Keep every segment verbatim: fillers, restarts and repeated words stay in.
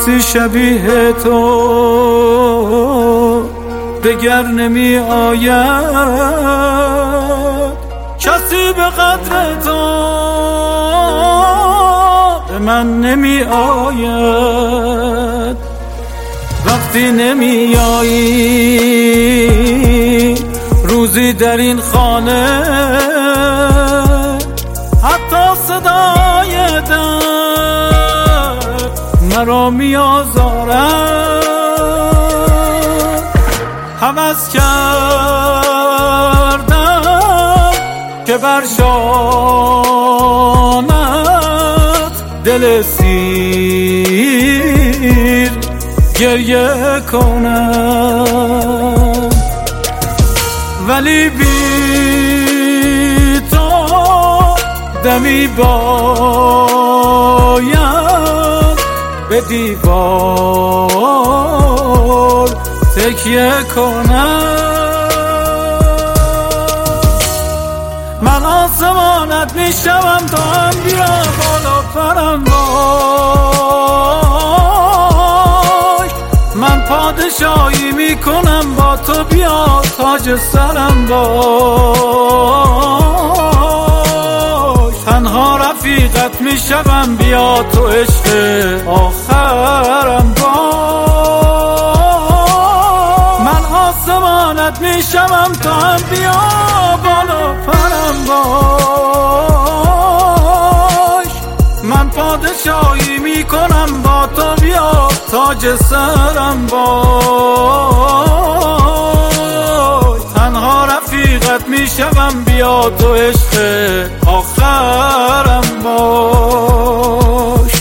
کسی شبیه تو دگر نمی آید، کسی به قدر تو به من نمی آید. وقتی نمی آیی روزی در این خانه، حتی صدای در مرا می آزارد. هوس کردم که بر شانت دل سیر گریه کنم، ولی بی تو دمی باید به دیوار تکیه کنم. من آسمانت می شوم تا هم بیا بالا پرم وای، من پادشاهی می کنم با تو بیا تاج سرم باش. تنها رفیقت می شوم بیا تو عشق آخرم باش. من آسمانت می شوم تا هم بیا بالا پرم باش، من پادشاهی می کنم با تو بیا تاج سرم باش. تنها رفیقت می شوم بیا تو عشق آخرم باش.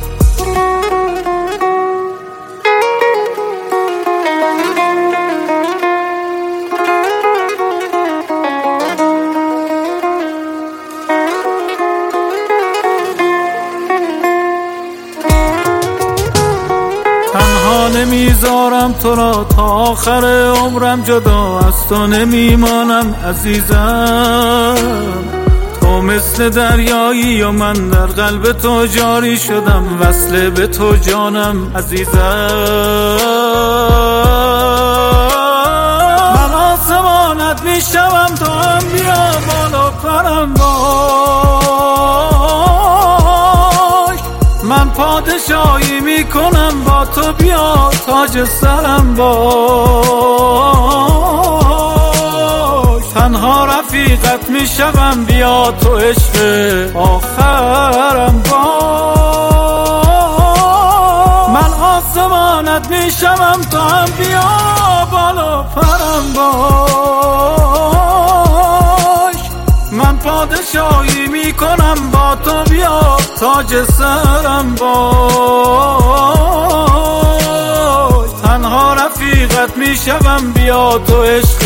نمیذارم تو را تا آخر عمرم، جدا از تو نمیمانم عزیزم. تو مثل دریایی و من در قلب تو جاری شدم، وصل به تو جانم عزیزم. من آسمانت میشوم تا هم بیا بالا پرم باش، من پادشاهی میکنم با تو بیا تاج سرم باش. تنها رفیقت میشوم بیا تو عشق آخرم باش. من آسمانت میشوم تا هم بیا بالا پرم باش، من پادشاهی میکنم با تو بیا تاج سرم باش. تنها رفیقت میشوم بیا تو عشق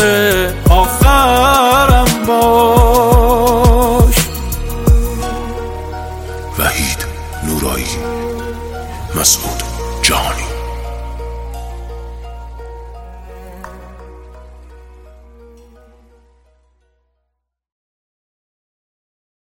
آخرم باش. وحید نورایی، مسعود جهانی.